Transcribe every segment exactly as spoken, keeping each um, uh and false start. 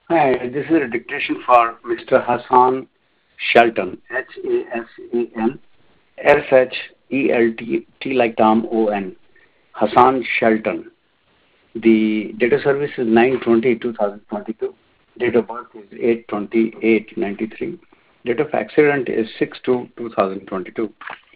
Hi, this is a dictation for Mister Hassan Shelton, H A S A N S H E L T, T like Tom O N, Hassan Shelton. The date of service is nine twenty two thousand twenty-two. Date of birth is eight twenty-eight ninety-three. Date of accident is six two two thousand twenty-two.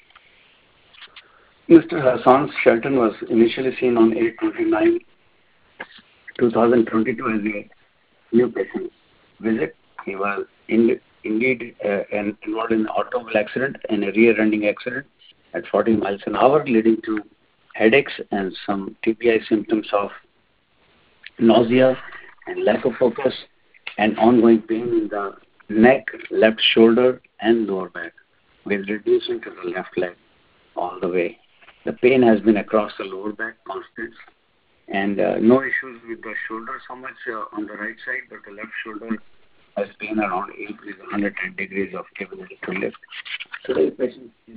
Mister Hassan Shelton was initially seen on eight twenty-nine two thousand twenty-two as a new patient visit. He was in, indeed uh, an, involved in an automobile accident and a rear-ending accident at forty miles an hour, leading to headaches and some T B I symptoms of nausea and lack of focus and ongoing pain in the neck, left shoulder, and lower back, with reducing to the left leg all the way. The pain has been across the lower back, constant, and uh, no issues with the shoulder so much uh, on the right side, but the left shoulder has been around eight with one hundred ten degrees of ability to lift. Today's patient is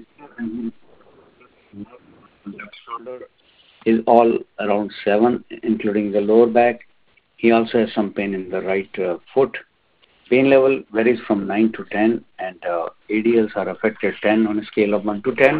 left shoulder is all around seven, including the lower back. He also has some pain in the right uh, foot. Pain level varies from nine to ten, and uh, A D Ls are affected ten on a scale of one to ten.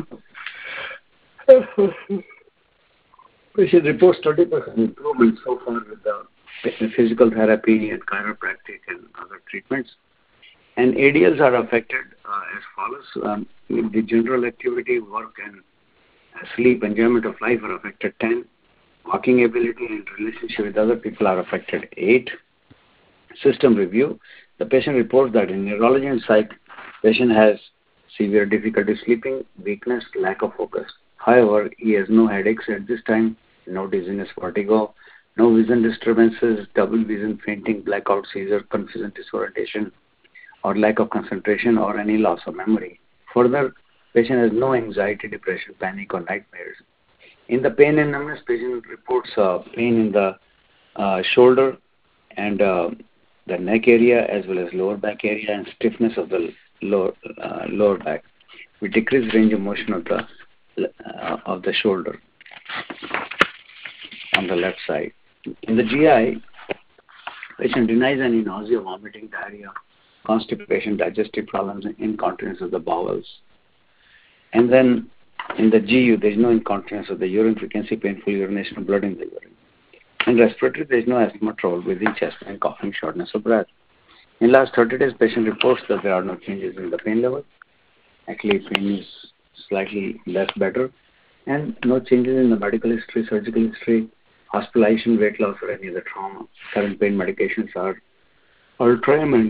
Patient reports thirty percent improvement so far with the physical therapy and chiropractic and other treatments. And A D Ls are affected uh, as follows. Um, the general activity, work, and sleep, enjoyment of life are affected ten. Walking ability and relationship with other people are affected eight. System review. The patient reports that in neurology and psych, patient has severe difficulty sleeping, weakness, lack of focus. However, he has no headaches at this time, no dizziness, vertigo, no vision disturbances, double vision, fainting, blackout, seizure, confusion, disorientation, or lack of concentration, or any loss of memory. Further, patient has no anxiety, depression, panic, or nightmares. In the pain and numbness, patient reports uh, pain in the uh, shoulder and uh, the neck area, as well as lower back area, and stiffness of the lower, uh, lower back, with decreased range of motion of the uh, of the shoulder on the left side. In the G I, patient denies any nausea, vomiting, diarrhea, constipation, digestive problems, and incontinence of the bowels. And then in the G U, there is no incontinence of the urine, frequency, painful urination, blood in the urine. In respiratory, there is no asthma, trouble breathing, chest pain, coughing, shortness of breath. In last thirty days, patient reports that there are no changes in the pain level. Actually, pain is slightly less better, and no changes in the medical history, surgical history, hospitalization, weight loss, or any other trauma. Current pain medications are Ultramin,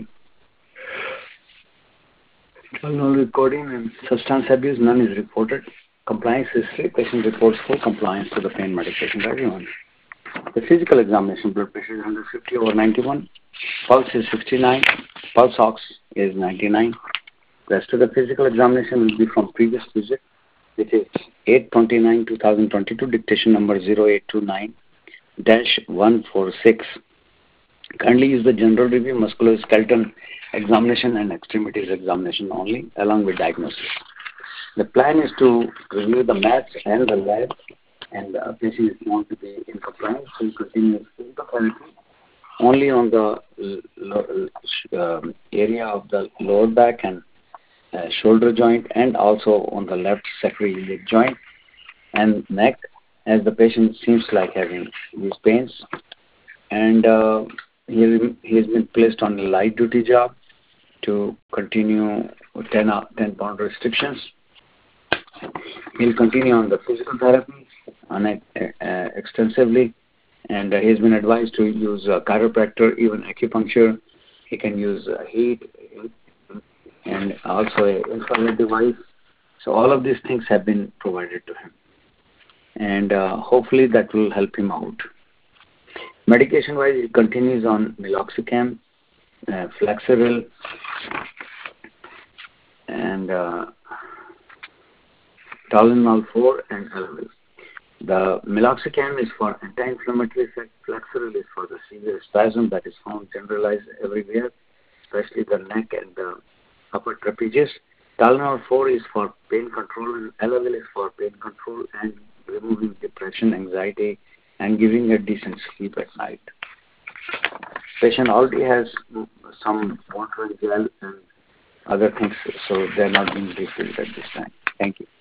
Tylenol, codeine, and substance abuse. None is reported. Compliance history, patient reports full compliance to the pain medication regimen. The physical examination, blood pressure is one hundred fifty over ninety-one, pulse is sixty-nine, pulse ox is ninety-nine. Rest of the physical examination will be from previous visit, which is eight twenty-nine two thousand twenty-two, dictation number zero eight two nine dash one four six. Kindly use the general review, musculoskeletal examination, and extremities examination only, along with diagnosis. The plan is to review the maths and the lab, and the patient is known to be in compliance, so you continue physical therapy only on the uh, area of the lower back and uh, shoulder joint, and also on the left sacroiliac joint and neck, as the patient seems like having these pains. And uh, he, he has been placed on a light duty job to continue ten, ten pound restrictions. He'll continue on the physical therapy on it, uh, extensively, and uh, he's been advised to use uh, chiropractor, even acupuncture. He can use uh, heat and also an infrared device. So all of these things have been provided to him, and uh, hopefully that will help him out. Medication-wise, he continues on meloxicam, uh, Flexeril, and uh, Tylenol four, and Elavil. The meloxicam is for anti-inflammatory effect. Flexeril is for the severe spasm that is found generalized everywhere, especially the neck and the upper trapezius. Tylenol four is for pain control, and Elavil is for pain control and removing depression, anxiety, and giving a decent sleep at night. Patient already has some water, gel, and other things, so they're not being refilled at this time. Thank you.